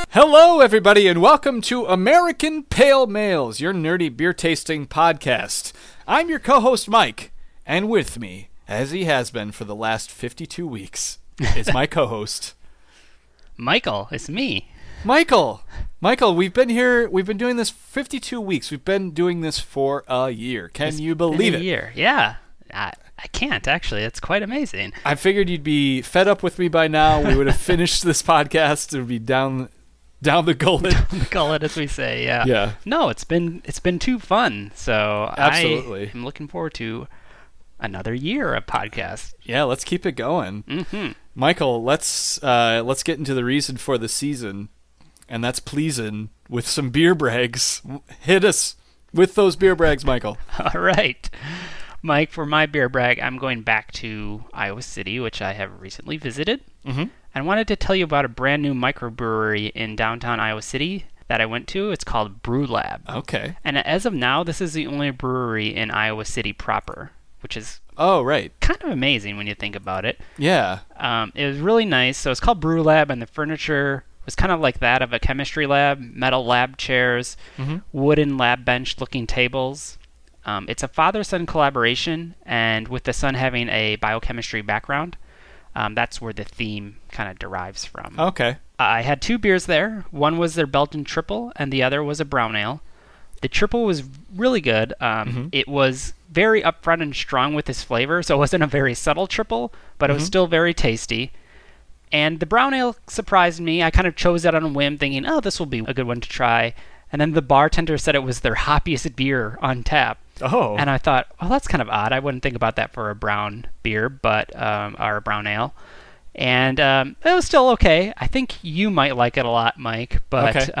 Hello, everybody, and welcome to American Pale Males, your nerdy beer tasting podcast. I'm your co-host, Mike, and with me, as he has been for the last 52 weeks, is my co-host, Michael. It's me. Michael, we've been doing this 52 weeks. We've been doing this for a year. Can you believe it? A year, yeah. I can't, actually. It's quite amazing. I figured you'd be fed up with me by now. We would have finished this podcast. It would be down the gullet. Down the gullet, as we say, yeah. Yeah. No, it's been too fun. So absolutely, I'm looking forward to another year of podcast. Yeah, let's keep it going. Mm-hmm. Michael, let's get into the reason for the season, and that's pleasing with some beer brags. Hit us with those beer brags, Michael. All right. Mike, for my beer brag, I'm going back to Iowa City, which I have recently visited. Mm-hmm. I wanted to tell you about a brand new microbrewery in downtown Iowa City that I went to. It's called Brew Lab. Okay. And as of now, this is the only brewery in Iowa City proper, which is right. kind of amazing when you think about it. Yeah. It was really nice. So it's called Brew Lab, and the furniture was kind of like that of a chemistry lab, metal lab chairs, wooden lab bench-looking tables. It's a father-son collaboration, and with the son having a biochemistry background, that's where the theme kind of derives from. Okay. I had two beers there. One was their Belgian Triple, and the other was a brown ale. The Triple was really good. It was very upfront and strong with its flavor, so it wasn't a very subtle triple, but it was still very tasty. And the brown ale surprised me. I kind of chose it on a whim, thinking, oh, this will be a good one to try. And then the bartender said it was their hoppiest beer on tap. Oh. And I thought, well, that's kind of odd. I wouldn't think about that for a brown beer, but or a brown ale. And it was still okay. I think you might like it a lot, Mike. But okay.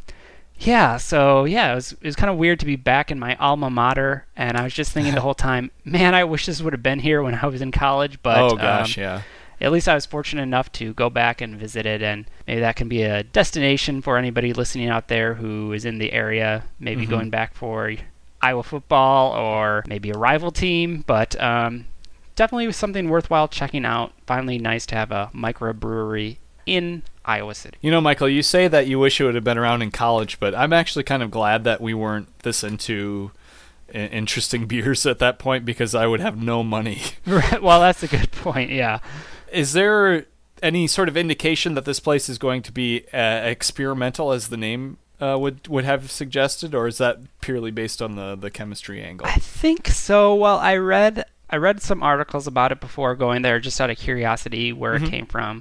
It was kind of weird to be back in my alma mater. And I was just thinking the whole time, man, I wish this would have been here when I was in college. But oh gosh, yeah. At least I was fortunate enough to go back and visit it, and maybe that can be a destination for anybody listening out there who is in the area, maybe going back for Iowa football or maybe a rival team, but definitely something worthwhile checking out. Finally nice to have a microbrewery in Iowa City. You know, Michael, you say that you wish it would have been around in college, but I'm actually kind of glad that we weren't this into interesting beers at that point, because I would have no money. Well, that's a good point, yeah. Is there any sort of indication that this place is going to be experimental, as the name would have suggested, or is that purely based on the chemistry angle? I think so. Well, I read some articles about it before going there, just out of curiosity where it came from,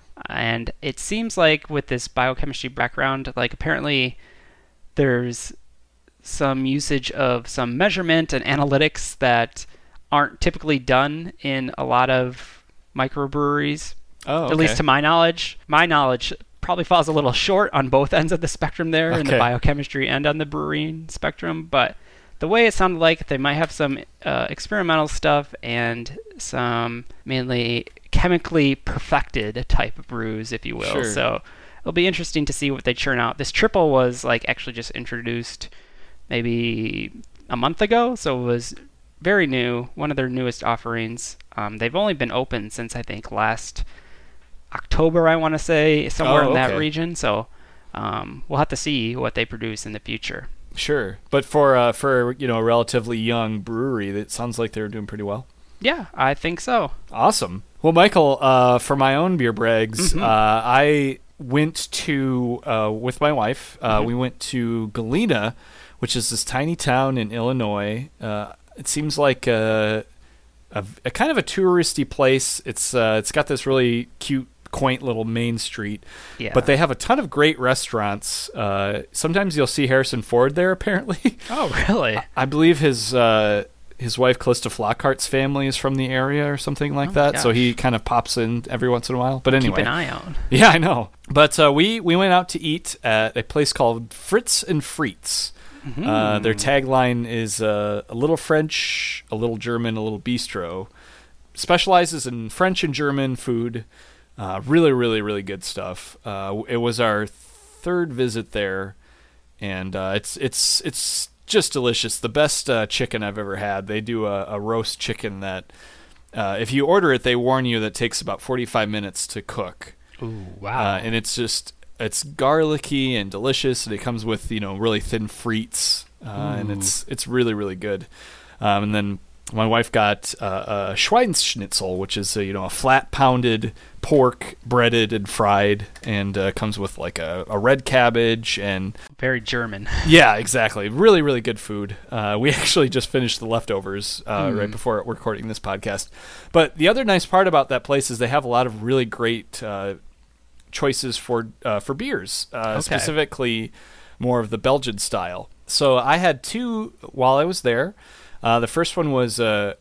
and it seems like with this biochemistry background, like apparently there's some usage of some measurement and analytics that aren't typically done in a lot of microbreweries. Oh, okay. At least to my knowledge. My knowledge probably falls a little short on both ends of the spectrum there, in the biochemistry and on the brewing spectrum, but the way it sounded like they might have some experimental stuff and some mainly chemically perfected type of brews, if you will. Sure. So it'll be interesting to see what they churn out. This triple was like actually just introduced maybe a month ago, so it was very new, one of their newest offerings. They've only been open since I think last October, I want to say, somewhere in that region. So we'll have to see what they produce in the future. Sure, but for a relatively young brewery, it sounds like they're doing pretty well. Yeah, I think so. Awesome. Well, Michael, for my own beer brags, I went to with my wife. We went to Galena, which is this tiny town in Illinois. It seems like a kind of a touristy place. It's got this really cute, quaint little main street. Yeah. But they have a ton of great restaurants. Sometimes you'll see Harrison Ford there, apparently. Oh, really? I believe his wife, Callista Flockhart's family is from the area or something like that. Gosh. So he kind of pops in every once in a while. But anyway. Keep an eye out. Yeah, I know. But we went out to eat at a place called Fritz and Frites. Their tagline is a little French, a little German, a little bistro. Specializes in French and German food. Really, really, really good stuff. It was our third visit there, and it's just delicious. The best chicken I've ever had. They do a roast chicken that, if you order it, they warn you that takes about 45 minutes to cook. Ooh, wow. And it's it's garlicky and delicious, and it comes with really thin frites, and it's really really good. And then my wife got a Schweinsschnitzel, which is a flat pounded pork, breaded and fried, and comes with like a red cabbage and very German. Yeah, exactly. Really, really good food. We actually just finished the leftovers right before recording this podcast. But the other nice part about that place is they have a lot of really great choices for beers, specifically more of the Belgian style. So I had two while I was there. The first one was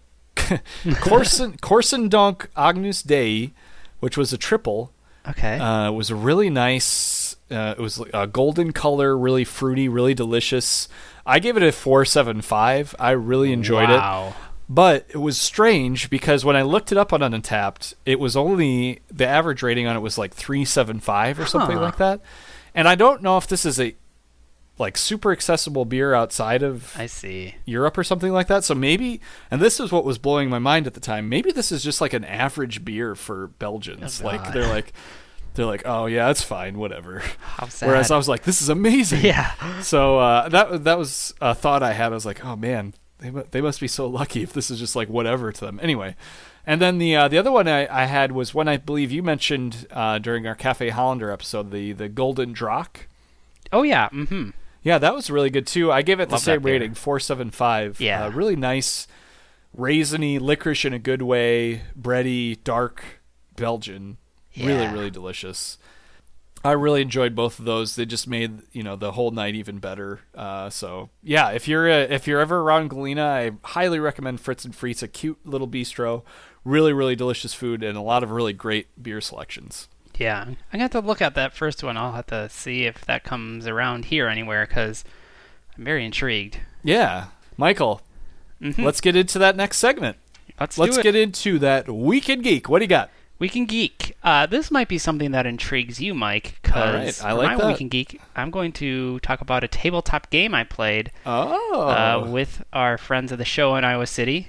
Korsendonk Agnus Dei, which was a triple. Okay. It was a really nice. It was a golden color, really fruity, really delicious. I gave it a 4.75. I really enjoyed it. But it was strange because when I looked it up on Untapped, it was only the average rating on it was like 3.75 or something like that. And I don't know if this is a super accessible beer outside of Europe or something like that. So maybe, and this is what was blowing my mind at the time, maybe this is just like an average beer for Belgians. They're like, oh yeah, it's fine, whatever. How sad. Whereas I was like, this is amazing. Yeah. So that was a thought I had. I was like, oh man, they must be so lucky if this is just like whatever to them. Anyway. And then the other one I had was one I believe you mentioned during our Cafe Hollander episode, the Golden Draak. Oh yeah. Mm-hmm. Yeah, that was really good too. I gave it the same rating, 4.75. Yeah. Really nice, raisiny, licorice in a good way, bready, dark Belgian. Yeah. Really, really delicious. I really enjoyed both of those. They just made the whole night even better. So yeah, if you're ever around Galena, I highly recommend Fritz and Frites. A cute little bistro, really, really delicious food, and a lot of really great beer selections. Yeah, I'm going to have to look at that first one. I'll have to see if that comes around here anywhere because I'm very intrigued. Yeah. Michael, let's get into that next segment. Let's get into that Week in Geek. What do you got? Week in Geek. This might be something that intrigues you, Mike, because for my Week in Geek, I'm going to talk about a tabletop game I played with our friends of the show in Iowa City.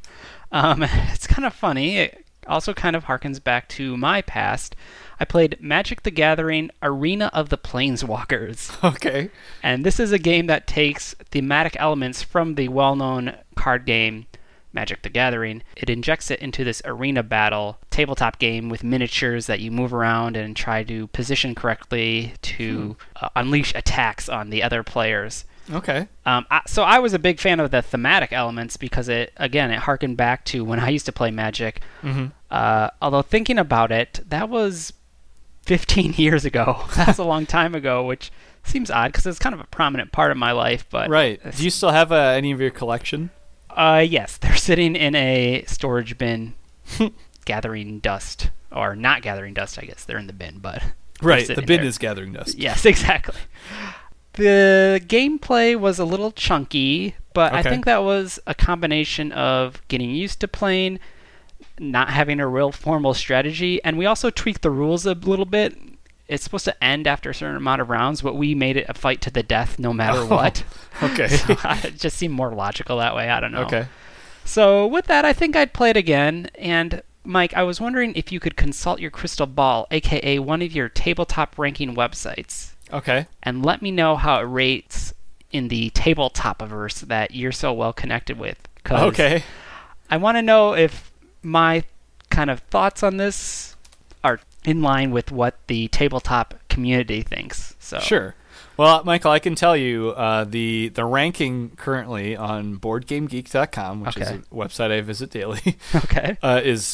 It's kind of funny. It also kind of harkens back to my past. I played Magic the Gathering Arena of the Planeswalkers. Okay. And this is a game that takes thematic elements from the well-known card game Magic the Gathering. It injects it into this arena battle tabletop game with miniatures that you move around and try to position correctly to unleash attacks on the other players. Okay. So I was a big fan of the thematic elements because it harkened back to when I used to play Magic. Although thinking about it, that was 15 years ago. That's a long time ago, which seems odd because it's kind of a prominent part of my life. But right. Do you still have any of your collection? Yes, they're sitting in a storage bin, gathering dust, or not gathering dust. I guess they're in the bin, but right, the bin is gathering dust. Yes, exactly. The gameplay was a little chunky, but I think that was a combination of getting used to playing, not having a real formal strategy, and we also tweaked the rules a little bit. It's supposed to end after a certain amount of rounds, but we made it a fight to the death no matter what. Okay. So it just seemed more logical that way. I don't know. Okay. So with that, I think I'd play it again. And Mike, I was wondering if you could consult your crystal ball, aka one of your tabletop ranking websites. Okay. And let me know how it rates in the tabletop-averse that you're so well connected with. Okay. I want to know if my kind of thoughts on this are in line with what the tabletop community thinks. So sure. Well, Michael, I can tell you the ranking currently on BoardGameGeek.com, which is a website I visit daily, is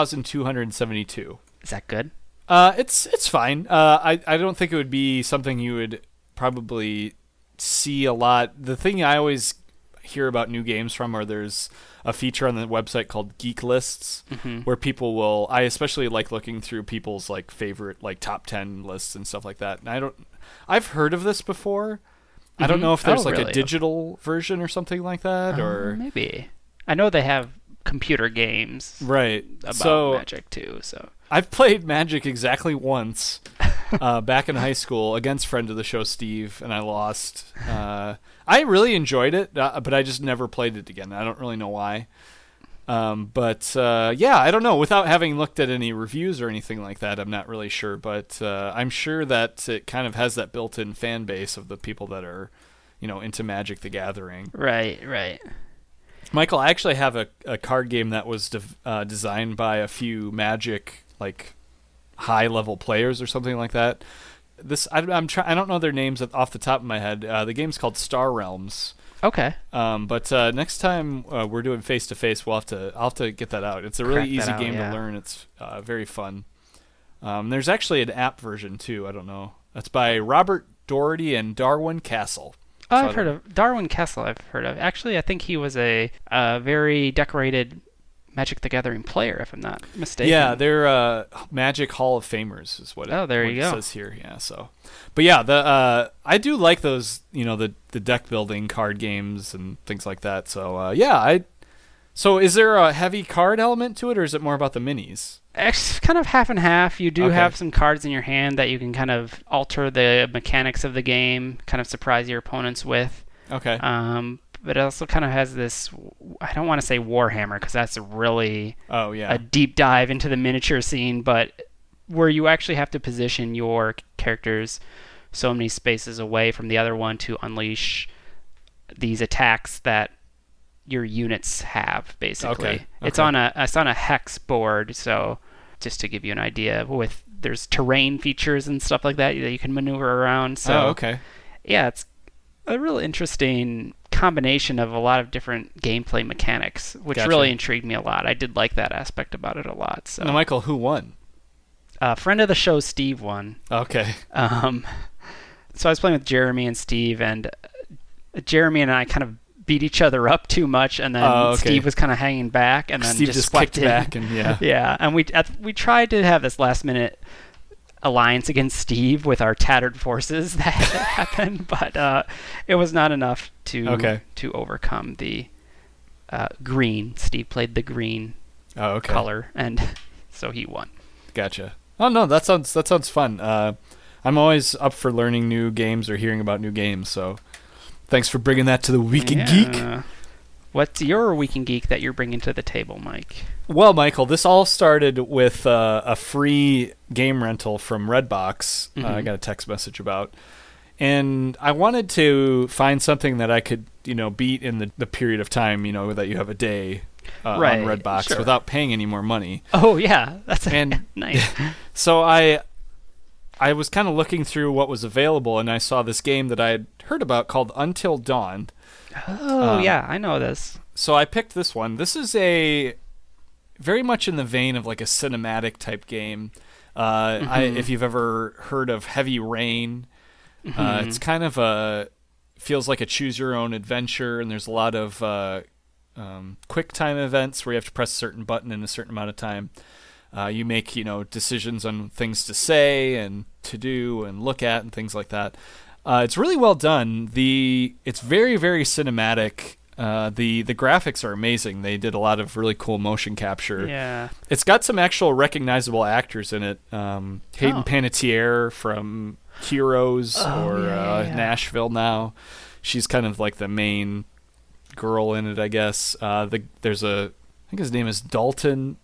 1,272. Is that good? It's fine. I don't think it would be something you would probably see a lot. The thing I always hear about new games from are there's a feature on the website called Geek Lists, where people will. I especially like looking through people's like favorite like top 10 lists and stuff like that. And I've heard of this before. I don't know if there's a digital version or something like that, or maybe. I know they have computer games, right? About Magic too. So I've played Magic exactly once back in high school against friend of the show Steve, and I lost. I really enjoyed it, but I just never played it again. I don't really know why. Yeah, I don't know. Without having looked at any reviews or anything like that, I'm not really sure. But I'm sure that it kind of has that built-in fan base of the people that are, into Magic the Gathering. Right. Michael, I actually have a card game that was designed by a few Magic high-level players or something like that. I don't know their names off the top of my head. The game's called Star Realms. Okay. But next time we're doing face-to-face, I'll have to get that out. It's a really easy game to learn. It's very fun. There's actually an app version too. I don't know. That's by Robert Doherty and Darwin Castle. Oh, I've heard of Darwin Castle. I've heard of. Actually, I think he was a very decorated Magic the Gathering player, if I'm not mistaken. Yeah, they're Magic Hall of Famers is what it says here. Yeah, so. But yeah, I do like those, the deck building card games and things like that. So So is there a heavy card element to it, or is it more about the minis? It's kind of half and half. You do have some cards in your hand that you can kind of alter the mechanics of the game, kind of surprise your opponents with. Okay. But it also kind of has this, I don't want to say Warhammer, because that's really a deep dive into the miniature scene, but where you actually have to position your characters so many spaces away from the other one to unleash these attacks that your units have, basically. Okay. It's on a hex board, so just to give you an idea, there's terrain features and stuff like that you can maneuver around. So yeah, it's a real interesting combination of a lot of different gameplay mechanics, which really intrigued me a lot. I did like that aspect about it a lot. So now, Michael, who won? Friend of the show, Steve, won. Okay. So I was playing with Jeremy and Steve, and Jeremy and I kind of beat each other up too much, and then Steve was kind of hanging back, and then Steve just kicked in. back, and yeah. And we tried to have this last minute alliance against Steve with our tattered forces that happened, but it was not enough to overcome the green. Steve played the green color, and so he won. Gotcha. Oh no, that sounds fun. I'm always up for learning new games or hearing about new games, so thanks for bringing that to the Week in Geek. What's your Week in Geek that you're bringing to the table, Mike? Well, Michael, this all started with a free game rental from Redbox. I got a text message about. And I wanted to find something that I could, beat in the period of time, that you have a day on Redbox without paying any more money. Oh, yeah. That's nice. So I was kind of looking through what was available, and I saw this game that I had heard about called Until Dawn. Oh, yeah, I know this. So I picked this one. This is very much in the vein of like a cinematic type game. If you've ever heard of Heavy Rain, it's kind of feels like a choose your own adventure, and there's a lot of quick time events where you have to press a certain button in a certain amount of time. You make, decisions on things to say and to do and look at and things like that. It's really well done. It's very, very cinematic. The graphics are amazing. They did a lot of really cool motion capture. Yeah. It's got some actual recognizable actors in it. Hayden Panettiere from Heroes Nashville Now. She's kind of like the main girl in it, I guess. There's I think his name is Dalton.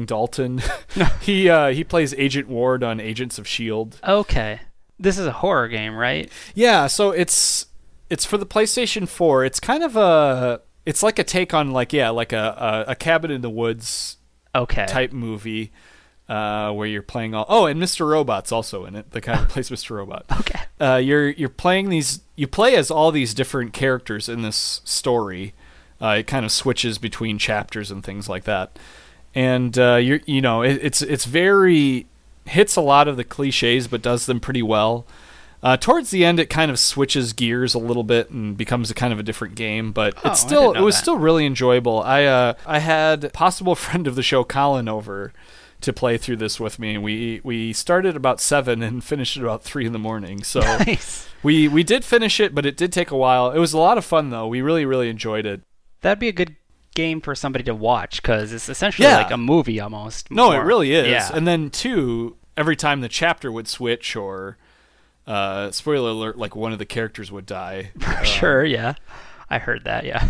He plays Agent Ward on Agents of S.H.I.E.L.D. Okay. This is a horror game, right? Yeah, so it's for the PlayStation 4. It's kind of it's like a take on like a Cabin in the Woods type movie where you're playing and Mr. Robot's also in it. The guy who plays Mr. Robot. Okay. You're playing you play as all these different characters in this story. It kind of switches between chapters and things like that, and it's very hits a lot of the cliches, but does them pretty well. Towards the end, it kind of switches gears a little bit and becomes a kind of a different game, but it was still really enjoyable. I had a possible friend of the show, Colin, over to play through this with me, and we started about 7 and finished at about 3 in the morning. So nice. We did finish it, but it did take a while. It was a lot of fun though. We really, really enjoyed it. That'd be a good game for somebody to watch because it's essentially like a movie almost. No, it really is. Yeah. And then too, every time the chapter would switch or spoiler alert, like one of the characters would die. For sure, yeah. I heard that, yeah.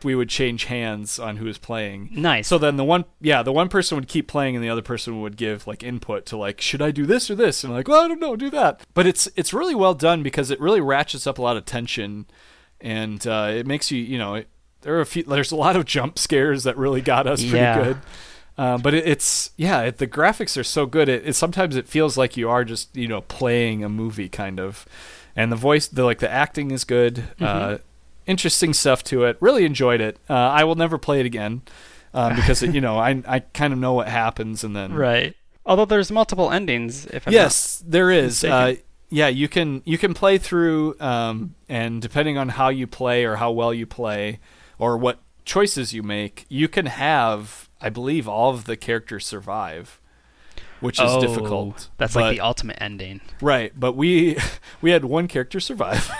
we would change hands on who was playing. Nice. So then the one person would keep playing and the other person would give like input to like, should I do this or this? And I'm like, well, I don't know, do that. But it's really well done because it really ratchets up a lot of tension, and it makes you, there's a lot of jump scares that really got us pretty good. But the graphics are so good. It sometimes it feels like you are just playing a movie kind of, and the acting is good. Interesting stuff to it. Really enjoyed it. I will never play it again because I kind of know what happens, and then right. Although there's multiple endings. There is. You can play through, and depending on how you play or how well you play or what choices you make, you can have, I believe, all of the characters survive, which is difficult. That's like the ultimate ending. Right, but we had one character survive.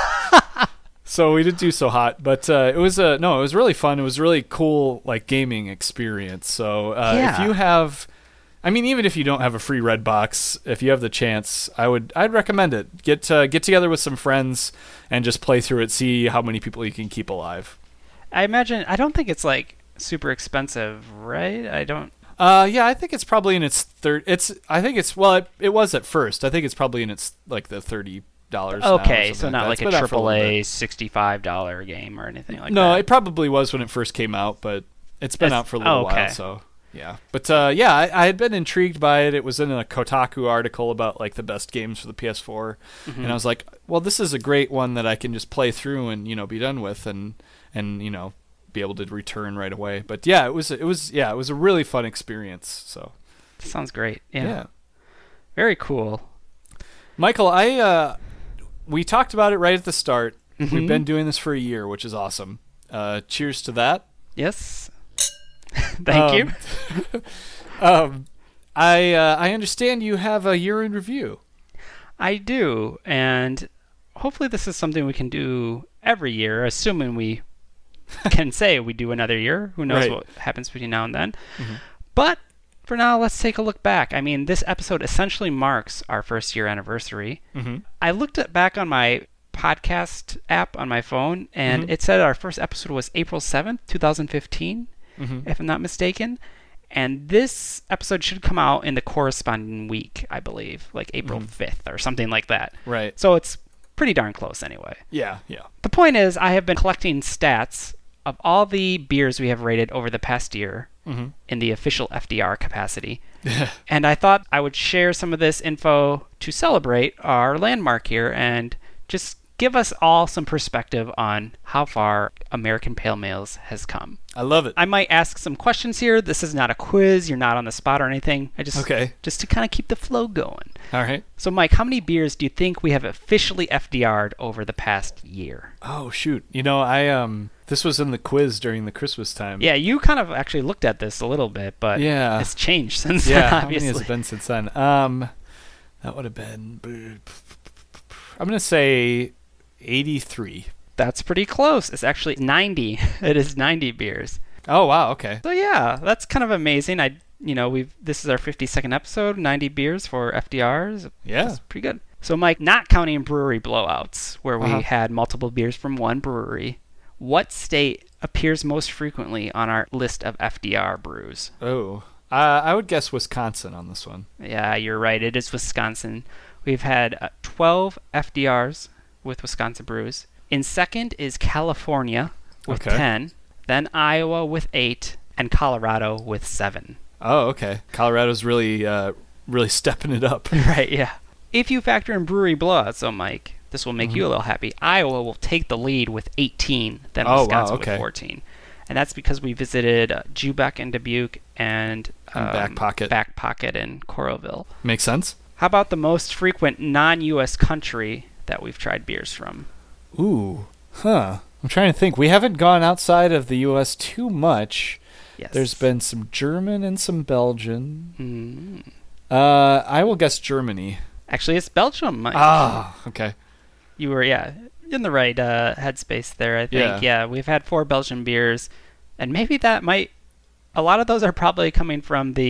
So we didn't do so hot, but it was really fun. It was a really cool like gaming experience. So if you have, even if you don't have a free Redbox, if you have the chance, I'd recommend it. Get together with some friends and just play through it. See how many people you can keep alive. I don't think it's like super expensive, right? I don't. I think it's probably in its third. It was at first. I think it's probably in its like the $30. Okay, so not like a AAA $65 game or anything like that. No, it probably was when it first came out, but it's been out for a little while, so yeah. But I had been intrigued by it. It was in a Kotaku article about like the best games for the PS4, and I was like, well, this is a great one that I can just play through and be done with and be able to return right away. But yeah, it was a really fun experience. So sounds great. Yeah. Very cool. Michael, we talked about it right at the start. We've been doing this for a year, which is awesome. Cheers to that. Yes. Thank you. I understand you have a year in review. I do, and hopefully this is something we can do every year, assuming we can say we do another year. Who knows what happens between now and then. But for now, let's take a look back. This episode essentially marks our first year anniversary. I looked back on my podcast app on my phone, and it said our first episode was April 7th, 2015, if I'm not mistaken. And this episode should come out in the corresponding week, I believe, like April 5th or something like that. Right. So it's pretty darn close anyway. Yeah. The point is, I have been collecting stats of all the beers we have rated over the past year in the official FDR capacity. And I thought I would share some of this info to celebrate our landmark here and just give us all some perspective on how far American Pale Ales has come. I love it. I might ask some questions here. This is not a quiz. You're not on the spot or anything. Just to kind of keep the flow going. All right. So, Mike, how many beers do you think we have officially FDR'd over the past year? Oh, shoot. This was in the quiz during the Christmas time. Yeah, you kind of actually looked at this a little bit, but it's changed since then, obviously. How many has it been since then? That would have been... I'm going to say 83. That's pretty close. It's actually 90. It is 90 beers. Oh, wow, okay. So, yeah, that's kind of amazing. This is our 52nd episode, 90 beers for FDRs. Yeah. That's pretty good. So, Mike, not counting brewery blowouts, where we had multiple beers from one brewery, what state appears most frequently on our list of FDR brews? Oh, I would guess Wisconsin on this one. Yeah, you're right. It is Wisconsin. We've had 12 FDRs with Wisconsin brews. In second is California with 10, then Iowa with 8, and Colorado with 7. Oh, okay. Colorado's really stepping it up. Right, yeah. If you factor in brewery blowouts, though, Mike, this will make you a little happy. Iowa will take the lead with 18, then Wisconsin with 14. And that's because we visited Jubec and Dubuque and Back Pocket and Coralville. Makes sense. How about the most frequent non-U.S. country that we've tried beers from? Ooh, I'm trying to think. We haven't gone outside of the U.S. too much. Yes. There's been some German and some Belgian. I will guess Germany. Actually, it's Belgium, Mike. Ah, okay. You were, in the right headspace there, I think. Yeah, we've had 4 Belgian beers, and maybe a lot of those are probably coming from the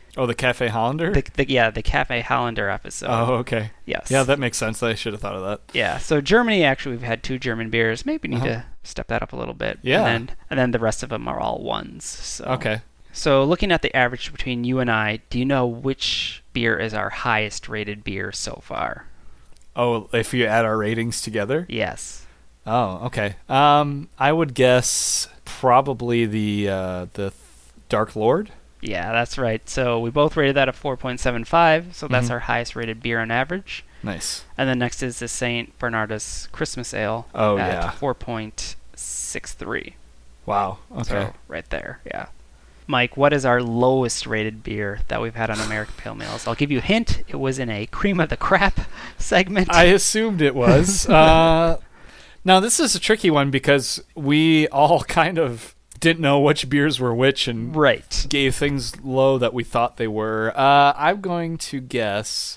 Oh, the Cafe Hollander? The Cafe Hollander episode. Oh, okay. Yes. Yeah, that makes sense. I should have thought of that. Yeah, so Germany, actually, we've had 2 German beers. Maybe need to step that up a little bit. Yeah. And then the rest of them are all 1s. So. Okay. So looking at the average between you and I, do you know which beer is our highest rated beer so far? Oh, if you add our ratings together? Yes. Oh, okay. I would guess probably the Dark Lord. Yeah, that's right. So we both rated that a 4.75, so that's our highest rated beer on average. Nice. And then next is the St. Bernardus Christmas Ale at 4.63. Wow. Okay. So right there, yeah. Mike, what is our lowest rated beer that we've had on American Pale Ales? I'll give you a hint. It was in a cream of the crap segment. I assumed it was. Now, this is a tricky one because we all kind of didn't know which beers were which and gave things low that we thought they were. I'm going to guess...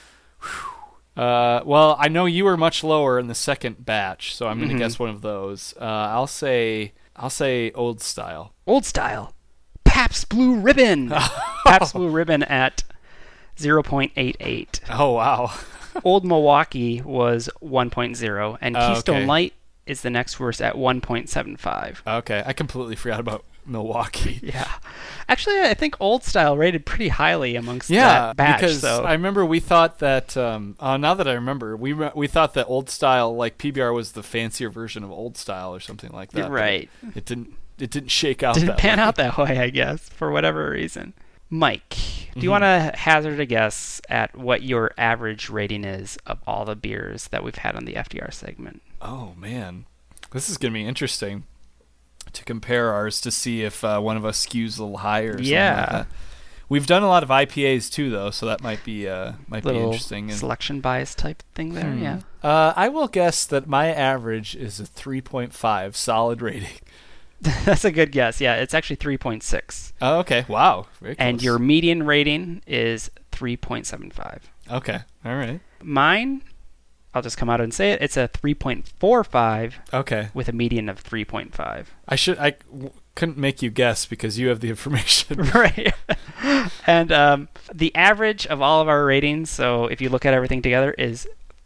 well, I know you were much lower in the second batch, so I'm going to guess one of those. I'll say Old Style. Old Style. Pabst Blue Ribbon. Pabst Blue Ribbon at 0.88. Oh, wow. Old Milwaukee was 1.0, and Keystone Light is the next worst at 1.75. Okay, I completely forgot about Milwaukee. Yeah. Actually, I think Old Style rated pretty highly amongst that batch. Because I remember we thought that, now that I remember, we thought that Old Style, like PBR was the fancier version of Old Style or something like that. Right. It didn't shake out Didn't pan out that way, I guess, for whatever reason. Mike, do you want to hazard a guess at what your average rating is of all the beers that we've had on the FDR segment? Oh, man. This is going to be interesting to compare ours to see if one of us skews a little higher or something like that. We've done a lot of IPAs too, though, so that might be interesting. Selection bias type thing there, yeah. I will guess that my average is a 3.5 solid rating. That's a good guess. Yeah, it's actually 3.6. Oh, okay. Wow. Very close. And your median rating is 3.75. Okay. All right. Mine, I'll just come out and say it. It's a 3.45. Okay. With a median of 3.5. I couldn't make you guess because you have the information. Right. And the average of all of our ratings, so if you look at everything together, is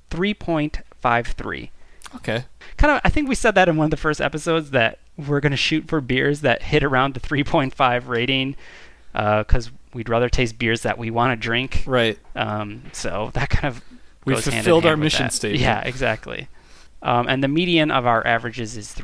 3.53. Okay. I think we said that in one of the first episodes that we're going to shoot for beers that hit around the 3.5 rating because we'd rather taste beers that we want to drink. Right. So that kind of We've goes hand in fulfilled hand our with mission that. statement. Yeah, exactly. And the median of our averages is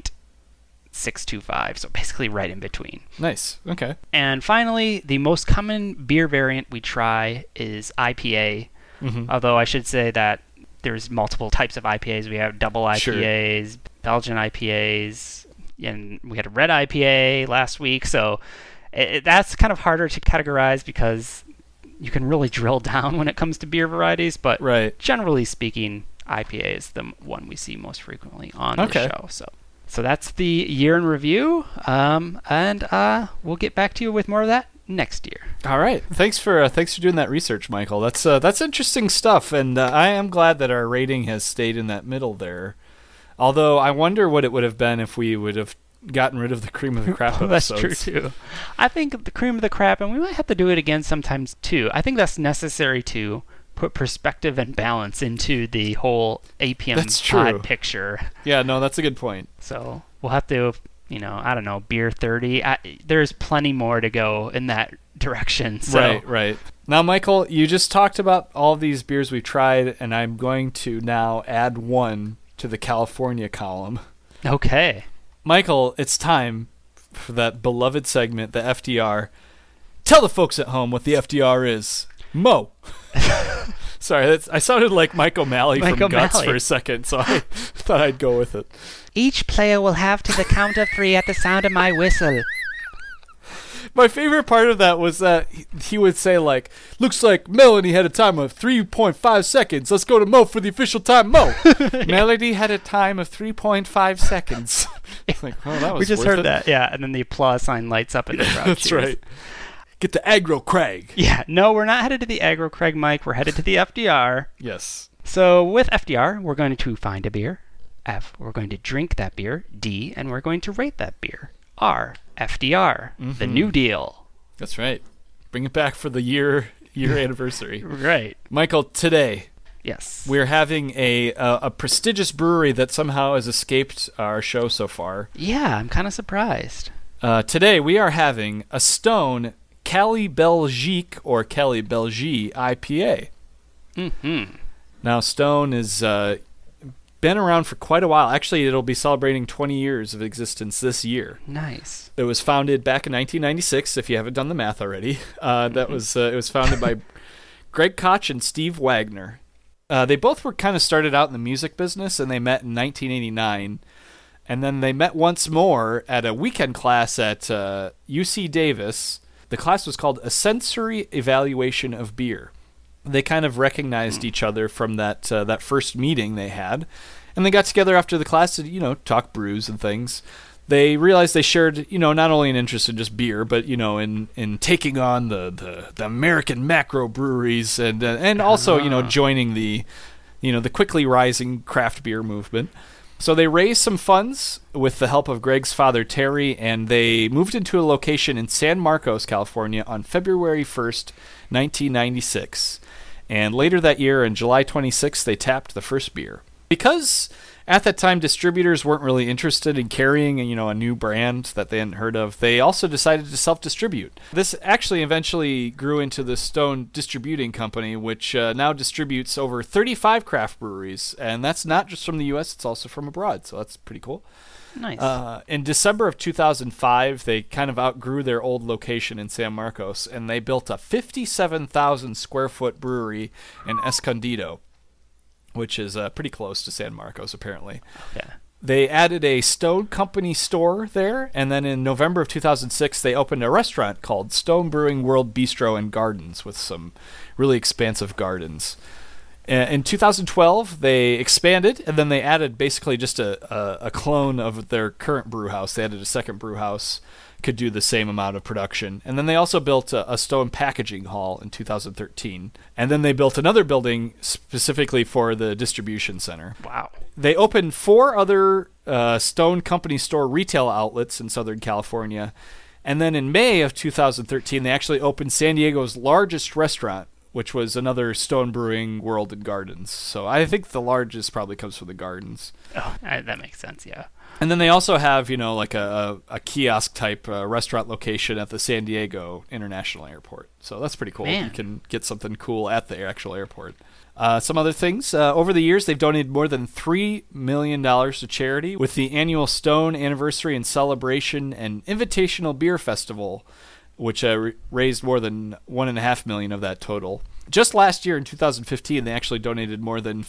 3.625, so basically right in between. Nice. Okay. And finally, the most common beer variant we try is IPA, although I should say that there's multiple types of IPAs. We have double IPAs, Belgian IPAs, and we had a red IPA last week, so that's kind of harder to categorize because you can really drill down when it comes to beer varieties, but generally speaking, IPA is the one we see most frequently on the show. So that's the year in review, and we'll get back to you with more of that next year. All right. Thanks for doing that research, Michael. That's interesting stuff, and I am glad that our rating has stayed in that middle there. Although I wonder what it would have been if we would have gotten rid of the cream of the crap episodes. That's true too. I think the cream of the crap, and we might have to do it again sometimes too. I think that's necessary to put perspective and balance into the whole APM pod picture. Yeah, no, that's a good point. So we'll have to, I don't know, beer 30. There's plenty more to go in that direction. So. Right. Now, Michael, you just talked about all these beers we tried, and I'm going to now add one to the California column. Okay. Michael, it's time for that beloved segment, the FDR. Tell the folks at home what the FDR is. Mo. Sorry, I sounded like Mike O'Malley from Guts for a second, so I thought I'd go with it. Each player will have to the count of 3 at the sound of my whistle. My favorite part of that was that he would say, like, looks like Melody had a time of 3.5 seconds. Let's go to Mo for the official time. Mo. Melody had a time of 3.5 seconds. Like, oh, that was we just heard it. that, yeah, and then the applause sign lights up in the crowd. That's right. Get the Aggro Craig. Yeah, no, we're not headed to the Aggro Craig, Mike. We're headed to the FDR. Yes. So with FDR, we're going to find a beer. F, we're going to drink that beer. D, and we're going to rate that beer. R, FDR, the New Deal. That's right. Bring it back for the year anniversary. Right. Michael, today Yes. we're having a prestigious brewery that somehow has escaped our show so far. Yeah, I'm kind of surprised. Today we are having a Stone Cali Belgique or Cali Belgie IPA. Mm-hmm. Now, Stone has been around for quite a while. Actually, it'll be celebrating 20 years of existence this year. Nice. It was founded back in 1996, if you haven't done the math already. It was founded by Greg Koch and Steve Wagner. They both were kind of started out in the music business, and they met in 1989. And then they met once more at a weekend class at UC Davis. The class was called A Sensory Evaluation of Beer. They kind of recognized each other from that first meeting they had, and they got together after the class to talk brews and things. They realized they shared not only an interest in just beer, but in taking on the American macro breweries and also joining the quickly rising craft beer movement. So they raised some funds with the help of Greg's father, Terry, and they moved into a location in San Marcos, California on February 1st, 1996. And later that year, on July 26th, they tapped the first beer. Because at that time, distributors weren't really interested in carrying a new brand that they hadn't heard of, they also decided to self-distribute. This actually eventually grew into the Stone Distributing Company, which now distributes over 35 craft breweries. And that's not just from the U.S., it's also from abroad, so that's pretty cool. Nice. In December of 2005, they kind of outgrew their old location in San Marcos, and they built a 57,000 square foot brewery in Escondido, which is pretty close to San Marcos, apparently. Okay. They added a Stone Company store there, and then in November of 2006, they opened a restaurant called Stone Brewing World Bistro and Gardens with some really expansive gardens. In 2012, they expanded, and then they added basically just a clone of their current brew house. They added a second brew house, could do the same amount of production. And then they also built a Stone packaging hall in 2013. And then they built another building specifically for the distribution center. Wow. They opened 4 other Stone Company store retail outlets in Southern California. And then in May of 2013, they actually opened San Diego's largest restaurant, which was another Stone Brewing World and Gardens. So I think the largest probably comes from the gardens. Oh, that makes sense, yeah. And then they also have, like a kiosk-type restaurant location at the San Diego International Airport. So that's pretty cool. Man. You can get something cool at the actual airport. Some other things. Over the years, they've donated more than $3 million to charity with the annual Stone Anniversary and Celebration and Invitational Beer Festival, which raised more than $1.5 million of that total. Just last year in 2015, they actually donated more than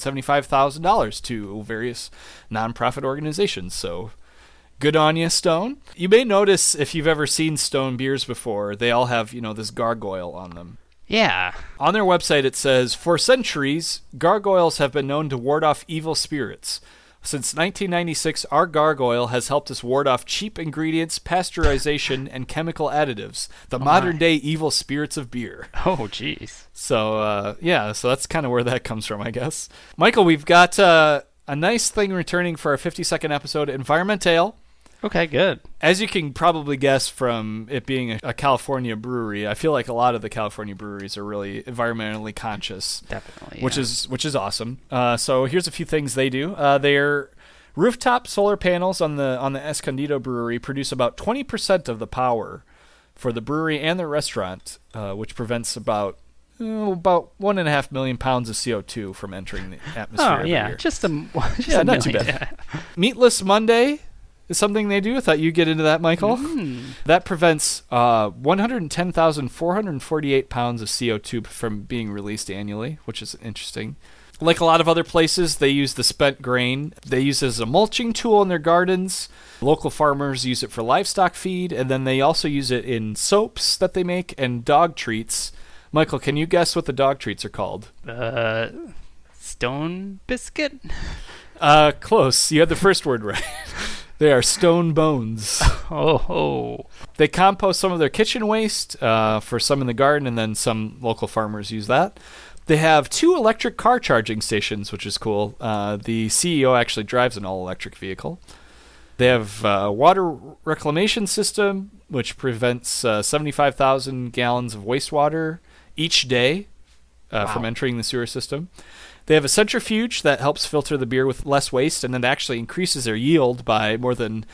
$475,000 to various nonprofit organizations. So good on you, Stone. You may notice if you've ever seen Stone beers before, they all have, this gargoyle on them. Yeah. On their website, it says, "For centuries, gargoyles have been known to ward off evil spirits. Since 1996, our gargoyle has helped us ward off cheap ingredients, pasteurization, and chemical additives, the modern-day evil spirits of beer." Oh, jeez. So, so that's kind of where that comes from, I guess. Michael, we've got a nice thing returning for our 52nd episode, Environment Ale. Okay, good. As you can probably guess from it being a California brewery, I feel like a lot of the California breweries are really environmentally conscious. Definitely, which is awesome. So here's a few things they do. Their rooftop solar panels on the Escondido brewery produce about 20% of the power for the brewery and the restaurant, which prevents about 1.5 million pounds of CO2 from entering the atmosphere. Oh, yeah, year. just not too bad. Meatless Monday is something they do. I thought you'd get into that, Michael. That prevents 110,448 pounds of CO2 from being released annually, which is interesting. Like a lot of other places, they use the spent grain. They use it as a mulching tool in their gardens. Local farmers use it for livestock feed, and then they also use it in soaps that they make and dog treats. Michael, can you guess what the dog treats are called? Stone biscuit? Close. You had the first word right. They are stone bones. Oh. They compost some of their kitchen waste for some in the garden, and then some local farmers use that. They have 2 electric car charging stations, which is cool. The CEO actually drives an all-electric vehicle. They have a water reclamation system, which prevents 75,000 gallons of wastewater each day from entering the sewer system. They have a centrifuge that helps filter the beer with less waste, and it actually increases their yield by more than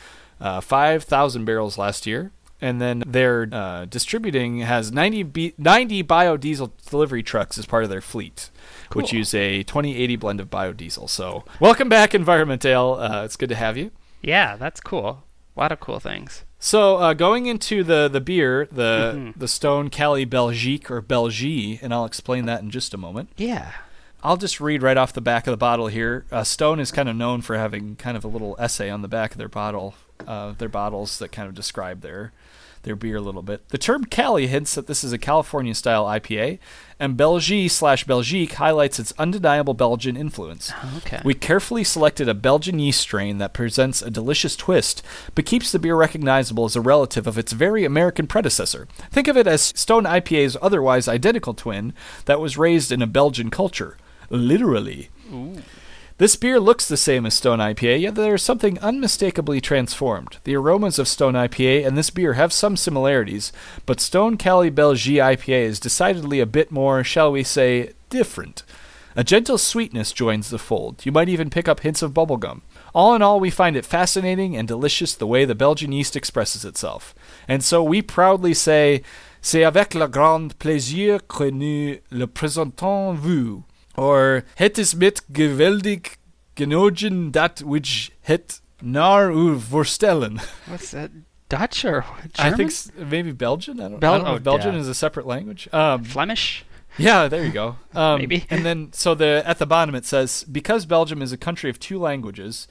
5,000 barrels last year. And then their distributing has 90 biodiesel delivery trucks as part of their fleet, which use a 2080 blend of biodiesel. So welcome back, Environmentale. It's good to have you. Yeah, that's cool. A lot of cool things. So going into the beer, the Stone Cali Belgique, or Belgie, and I'll explain that in just a moment. Yeah. I'll just read right off the back of the bottle here. Stone is kind of known for having kind of a little essay on the back of their bottle, their bottles that kind of describe their beer a little bit. The term Cali hints that this is a California-style IPA, and Belgie/Belgique highlights its undeniable Belgian influence. Okay. We carefully selected a Belgian yeast strain that presents a delicious twist, but keeps the beer recognizable as a relative of its very American predecessor. Think of it as Stone IPA's otherwise identical twin that was raised in a Belgian culture. Literally. Ooh. This beer looks the same as Stone IPA, yet there is something unmistakably transformed. The aromas of Stone IPA and this beer have some similarities, but Stone Cali Belgie IPA is decidedly a bit more, shall we say, different. A gentle sweetness joins the fold. You might even pick up hints of bubblegum. All in all, we find it fascinating and delicious the way the Belgian yeast expresses itself. And so we proudly say, c'est avec le grand plaisir que nous le présentons vous. Or, het is met geweldig genoegen dat which het naar u voorstellen. What's that? Dutch or German? I think maybe Belgian. I don't know if Belgian is a separate language. Flemish? Yeah, there you go. Maybe. And then, so at the bottom it says, because Belgium is a country of two languages,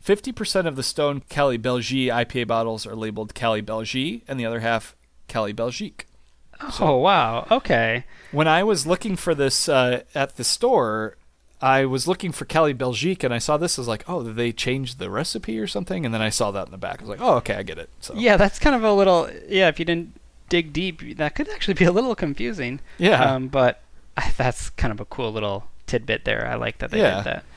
50% of the Stone Cali Belgie IPA bottles are labeled Cali Belgie, and the other half Cali Belgique. Oh, wow. Okay. When I was looking for this at the store, I was looking for Cali Belgique, and I saw this. I was like, oh, did they change the recipe or something? And then I saw that in the back. I was like, oh, okay, I get it. So yeah, that's kind of a little, if you didn't dig deep, that could actually be a little confusing. Yeah. But that's kind of a cool little tidbit there. I like that they did that.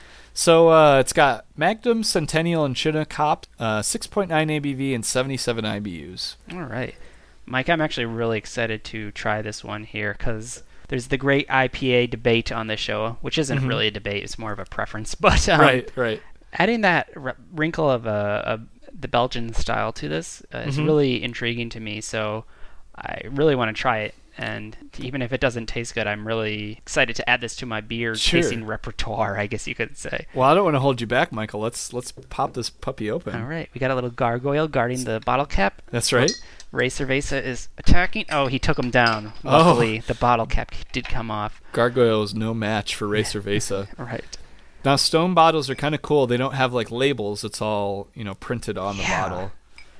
So it's got Magnum, Centennial, and Chinook hop, 6.9 ABV, and 77 IBUs. All right. Mike, I'm actually really excited to try this one here because there's the great IPA debate on this show, which isn't really a debate; it's more of a preference. But right. Adding that wrinkle of the Belgian style to this is really intriguing to me. So I really want to try it, and even if it doesn't taste good, I'm really excited to add this to my beer tasting repertoire, I guess you could say. Well, I don't want to hold you back, Michael. Let's pop this puppy open. All right, we got a little gargoyle guarding the bottle cap. That's right. Ray Cerveza is attacking. Oh, he took him down. Luckily, the bottle cap did come off. Gargoyle is no match for Ray Cerveza. Right. Now, Stone bottles are kind of cool. They don't have like labels. It's all printed on the bottle.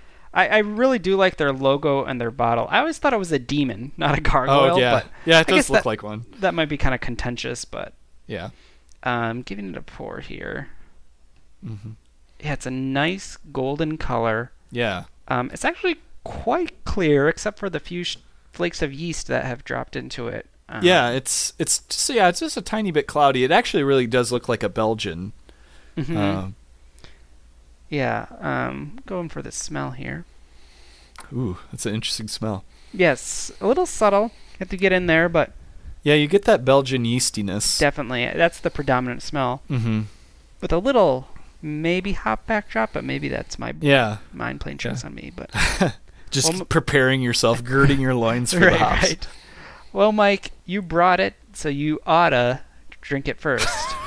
I really do like their logo and their bottle. I always thought it was a demon, not a gargoyle. Oh, yeah. But it does look like one. That might be kind of contentious, but... Yeah. Giving it a pour here. Mm-hmm. Yeah, it's a nice golden color. Yeah. It's actually quite clear, except for the few flakes of yeast that have dropped into it. Yeah, it's just a tiny bit cloudy. It actually really does look like a Belgian. Mm-hmm. Going for the smell here. Ooh, that's an interesting smell. Yes, a little subtle. You have to get in there, but... Yeah, you get that Belgian yeastiness. Definitely. That's the predominant smell. Mm-hmm. With a little, maybe hop backdrop, but maybe that's my mind playing tricks on me. But just preparing yourself, girding your loins for the hops. Right. Well, Mike, you brought it, so you oughta drink it first.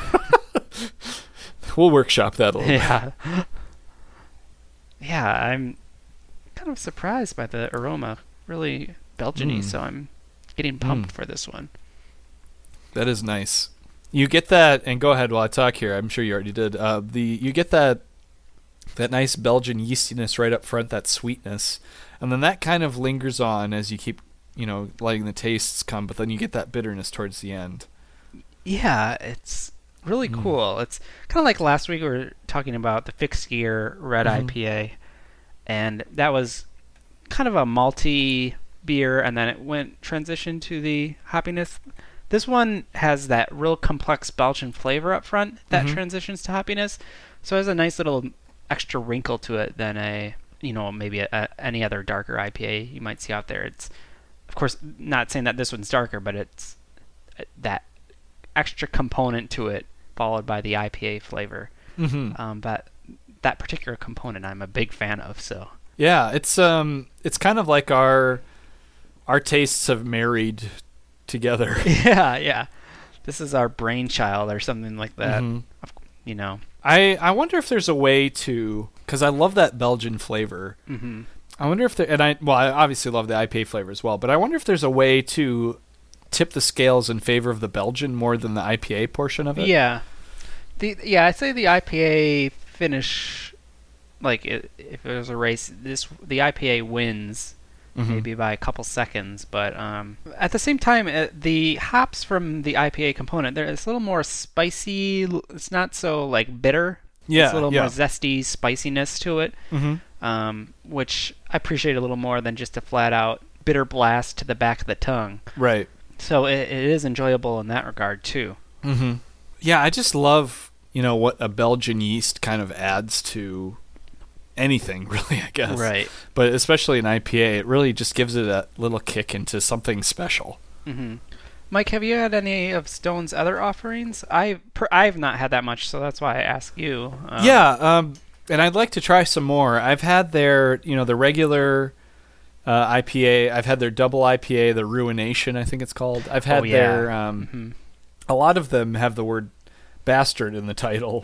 We'll workshop that a little bit. Yeah, I'm kind of surprised by the aroma. Really Belgian-y, so I'm getting pumped for this one. That is nice. You get that, and go ahead while I talk here. I'm sure you already did. You get that nice Belgian yeastiness right up front, that sweetness, and then that kind of lingers on as you keep, letting the tastes come. But then you get that bitterness towards the end. Yeah, it's really cool. It's kind of like last week we were talking about the Fixed Gear Red IPA, and that was kind of a malty beer, and then it transitioned to the hoppiness. This one has that real complex Belgian flavor up front that transitions to hoppiness, so it has a nice little extra wrinkle to it than maybe any other darker IPA you might see out there. It's, of course, not saying that this one's darker, but it's that extra component to it followed by the IPA flavor. But that particular component I'm a big fan of. So yeah, it's kind of like our tastes have married together. Yeah. This is our brainchild or something like that. I wonder if there's a way to, because I love that Belgian flavor. I wonder if I obviously love the IPA flavor as well, but I wonder if there's a way to tip the scales in favor of the Belgian more than the IPA portion of it. Yeah. I'd say the IPA finish, like if it was a race, the IPA wins maybe by a couple seconds, but at the same time, the hops from the IPA component, it's a little more spicy. It's not so like bitter. Yeah, it's a little more zesty spiciness to it, which I appreciate a little more than just a flat out bitter blast to the back of the tongue. Right. So it is enjoyable in that regard too. Yeah, I just love what a Belgian yeast kind of adds to anything, really, I guess. Right. But especially an IPA, it really just gives it a little kick into something special. Mike, have you had any of Stone's other offerings? I've not had that much, so that's why I ask you. And I'd like to try some more. I've had their, the regular IPA. I've had their double IPA, the Ruination, I think it's called. I've had their... A lot of them have the word bastard in the title.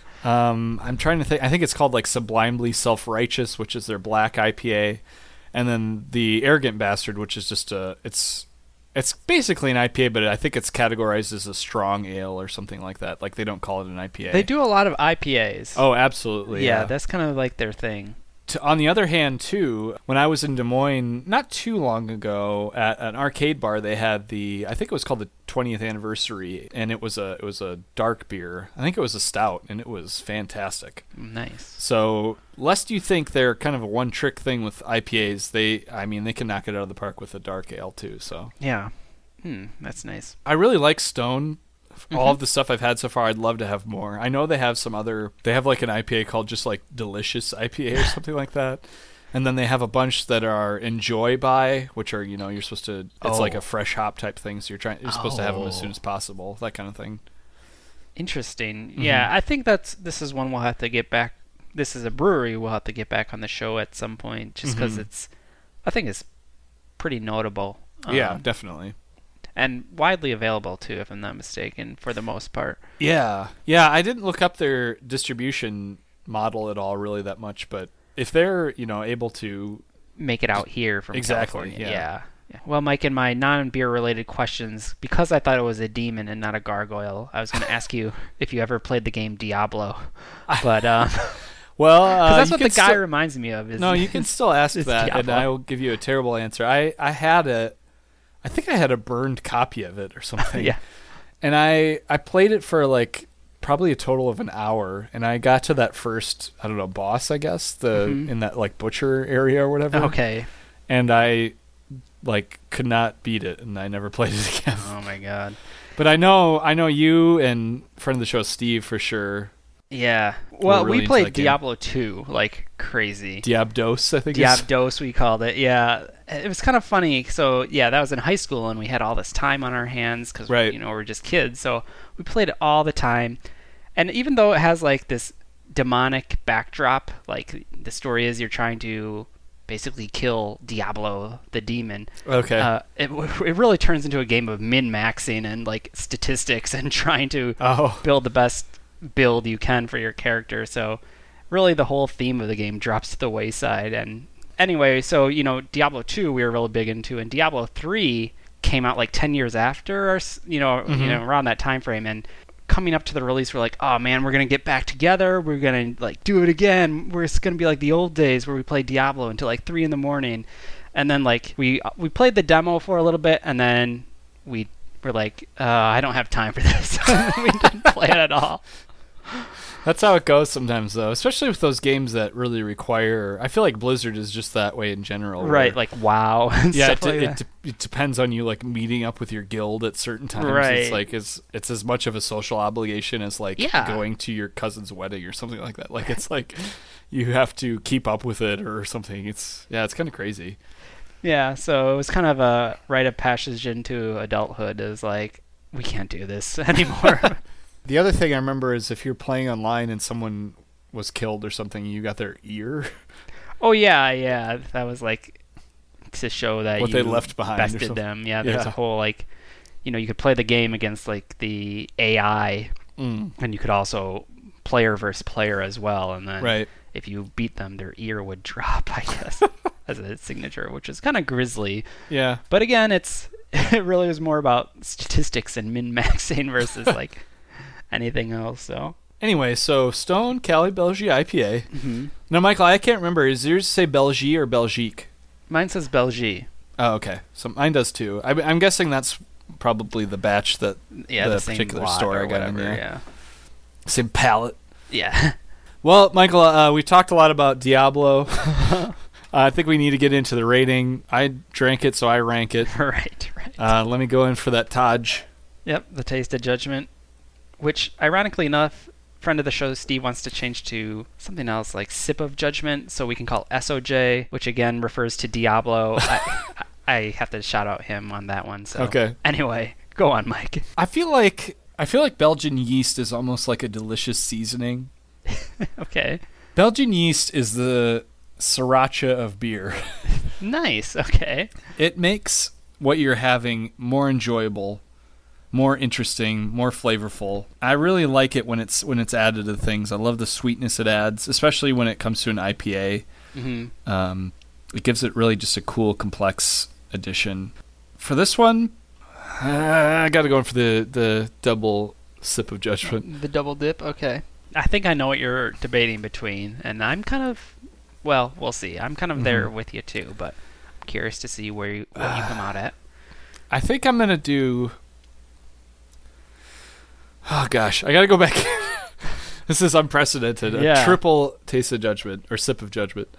I'm trying to think. I think it's called like Sublimely Self-Righteous, which is their black IPA, and then the Arrogant Bastard, which is just it's basically an IPA, but I think it's categorized as a strong ale or something like that. Like they don't call it an IPA. They do a lot of IPAs. Oh, absolutely. Yeah, that's kind of like their thing. On the other hand, too, when I was in Des Moines not too long ago at an arcade bar, they had I think it was called the 20th anniversary, and it was a dark beer. I think it was a stout, and it was fantastic. Nice. So, lest you think they're kind of a one-trick thing with IPAs, they can knock it out of the park with a dark ale too. So yeah, that's nice. I really like Stone. All of the stuff I've had so far, I'd love to have more. I know they have they have like an IPA called just like Delicious IPA or something like that. And then they have a bunch that are Enjoy By, which are, you're supposed to, it's like a fresh hop type thing. So you're supposed to have them as soon as possible, that kind of thing. Interesting. Yeah, I think this is one we'll have to get back. This is a brewery we'll have to get back on the show at some point, just because I think it's pretty notable. Yeah, definitely. And widely available too, if I'm not mistaken, for the most part. Yeah. I didn't look up their distribution model at all, really, that much. But if they're, able to make it out here from exactly, California, yeah. Well, Mike, in my non-beer related questions, because I thought it was a demon and not a gargoyle, I was going to ask you if you ever played the game Diablo. But well, because that's what the guy reminds me of. No, you can still ask that, Diablo. And I will give you a terrible answer. I think I had a burned copy of it or something. Yeah. And I played it for like probably a total of an hour, and I got to that first, I don't know, boss, I guess, in that like butcher area or whatever. Okay. And I like could not beat it, and I never played it again. Oh my god. But I know you and friend of the show Steve for sure. Yeah. Well, really we played Diablo 2 like crazy. Diabdos, I think. Diabdos, we called it. Yeah. It was kind of funny. So, yeah, that was in high school, and we had all this time on our hands because, we're just kids. So we played it all the time. And even though it has like this demonic backdrop, like the story is you're trying to basically kill Diablo, the demon. Okay. It really turns into a game of min-maxing and like statistics and trying to build the best build you can for your character. So really the whole theme of the game drops to the wayside. And anyway, so Diablo 2 we were really big into, and Diablo 3 came out like 10 years after, or around that time frame. And coming up to the release, we're like, oh man, we're gonna get back together, we're gonna like do it again, it's gonna be like the old days where we played Diablo until like 3 a.m. And then like we played the demo for a little bit, and then we're like, I don't have time for this. We didn't play it at all. That's how it goes sometimes, though, especially with those games that really require. I feel like Blizzard is just that way in general. Right, like WoW. And yeah, stuff like that. it depends on you, like meeting up with your guild at certain times. Right. It's like it's as much of a social obligation as like Yeah. going to your cousin's wedding or something like that. Like it's like you have to keep up with it or something. It's kind of crazy. Yeah, so it was kind of a rite of passage into adulthood. Is like, we can't do this anymore. The other thing I remember is if you're playing online and someone was killed or something, you got their ear. Oh yeah, that was like to show that What you they left behind or bested something. them. Yeah, there's Yeah. a whole like, you could play the game against like the AI, and you could also player versus player as well. And then Right. if you beat them, their ear would drop, I guess, as a signature, which is kind of grisly. Yeah. But again, it really was more about statistics and min-maxing versus like anything else. So Anyway, so Stone Cali Belgique IPA. mm-hmm. Now, Michael, I can't remember. Is yours say Belgique or Belgique? Mine says Belgique. Oh, okay. So mine does too. I'm guessing that's probably the batch that Yeah, the the same particular lot store or I got in whatever. there. Yeah. Same palette. Yeah. Well, Michael, we talked a lot about Diablo. I think we need to get into the rating. I drank it, so I rank it. Right. Let me go in for that Taj. Yep, the Taste of Judgment, which, ironically enough, friend of the show Steve wants to change to something else like Sip of Judgment, so we can call SOJ, which again refers to Diablo. I have to shout out him on that one. So Okay. Anyway, go on, Mike. I feel like Belgian yeast is almost like a delicious seasoning. Okay. Belgian yeast is the sriracha of beer. Nice. Okay. It makes what you're having more enjoyable, more interesting, more flavorful. I really like it when it's added to things. I love the sweetness it adds, especially when it comes to an IPA. Mm-hmm. It gives it really just a cool, complex addition. For this one, I got to go in for the double Sip of Judgment. The double dip. Okay. I think I know what you're debating between, and I'm kind of, well, we'll see. I'm kind of there with you too, but I'm curious to see what you come out at. I think I'm going to do... Oh, gosh. I got to go back. This is unprecedented. Yeah. A triple Taste of Judgment, or Sip of Judgment.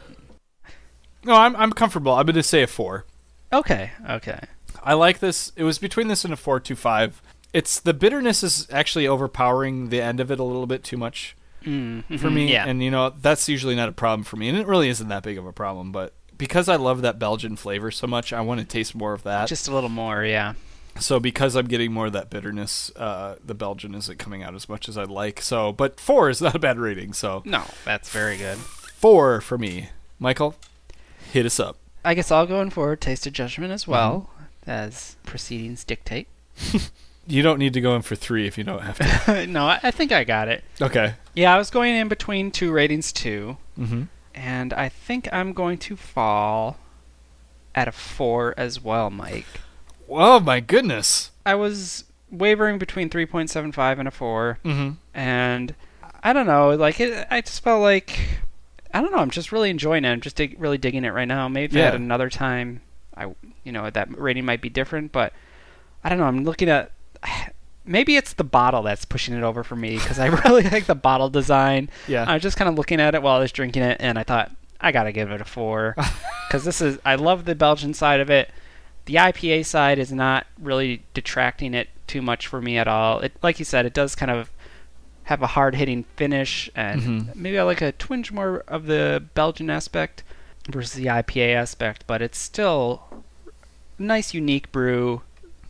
No, I'm comfortable. I'm going to say a 4. Okay. I like this. It was between this and a 4.25. It's the bitterness is actually overpowering the end of it a little bit too much for me. Yeah. And, that's usually not a problem for me. And it really isn't that big of a problem. But because I love that Belgian flavor so much, I want to taste more of that. Just a little more, yeah. So because I'm getting more of that bitterness, the Belgian isn't coming out as much as I'd like. So, but 4 is not a bad rating. So No, that's very good. 4 for me. Michael, hit us up. I guess I'll go in for Taste of Judgment as well, as proceedings dictate. You don't need to go in for 3 if you don't have to. No, I think I got it. Okay. Yeah, I was going in between two ratings too, Mm-hmm. and I think I'm going to fall at a 4 as well, Mike. Oh my goodness. I was wavering between 3.75 and a 4, Mm-hmm. and I don't know, I just felt like, I don't know, I'm just really enjoying it. I'm just really digging it right now. Maybe at another time, that rating might be different, but I don't know. I'm looking at, maybe it's the bottle that's pushing it over for me, because I really like the bottle design. Yeah. I was just kind of looking at it while I was drinking it, and I thought, I gotta give it a 4, because I love the Belgian side of it. The IPA side is not really detracting it too much for me at all. It, like you said, it does kind of have a hard-hitting finish, and maybe I like a twinge more of the Belgian aspect versus the IPA aspect, but it's still a nice, unique brew,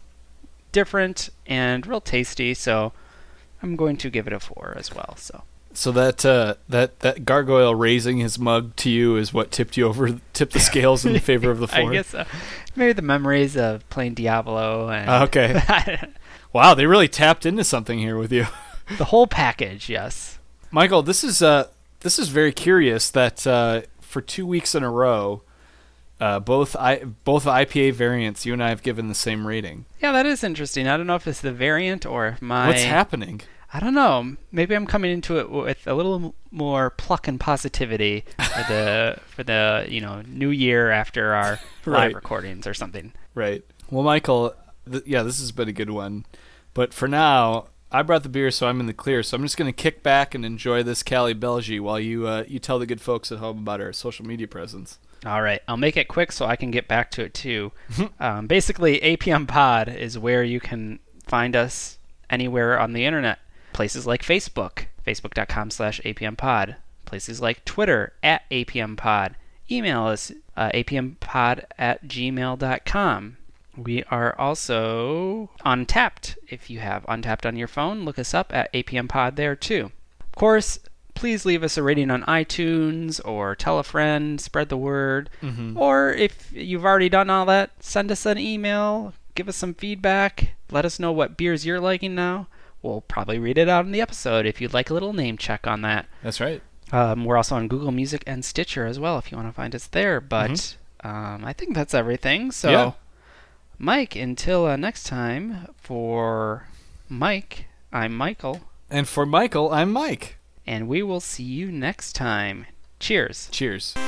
different and real tasty. So I'm going to give it a 4 as well. So that gargoyle raising his mug to you is what tipped the scales in favor of the 4. I guess so. Maybe the memories of playing Diablo and Okay. Wow, they really tapped into something here with you. the whole package. Yes. Michael, this is very curious that for 2 weeks in a row, both IPA variants you and I have given the same rating. Yeah, that is interesting. I don't know if it's the variant or What's happening? I don't know. Maybe I'm coming into it with a little more pluck and positivity for the new year after our live recordings or something. Right. Well, Michael, this has been a good one, but for now, I brought the beer, so I'm in the clear. So I'm just going to kick back and enjoy this Cali Belgique while you tell the good folks at home about our social media presence. All right, I'll make it quick so I can get back to it too. Basically, APM Pod is where you can find us anywhere on the internet. Places like Facebook, facebook.com/APMPod. Places like Twitter, @APMPod. Email us, apmpod@gmail.com. We are also on Untappd. If you have Untappd on your phone, look us up at APMPod there too. Of course, please leave us a rating on iTunes or tell a friend, spread the word. Or if you've already done all that, send us an email, give us some feedback, let us know what beers you're liking now. We'll probably read it out in the episode if you'd like a little name check on that. That's right. We're also on Google Music and Stitcher as well if you want to find us there. But I think that's everything. So, yeah. Mike, until next time, for Mike, I'm Michael. And for Michael, I'm Mike. And we will see you next time. Cheers. Cheers.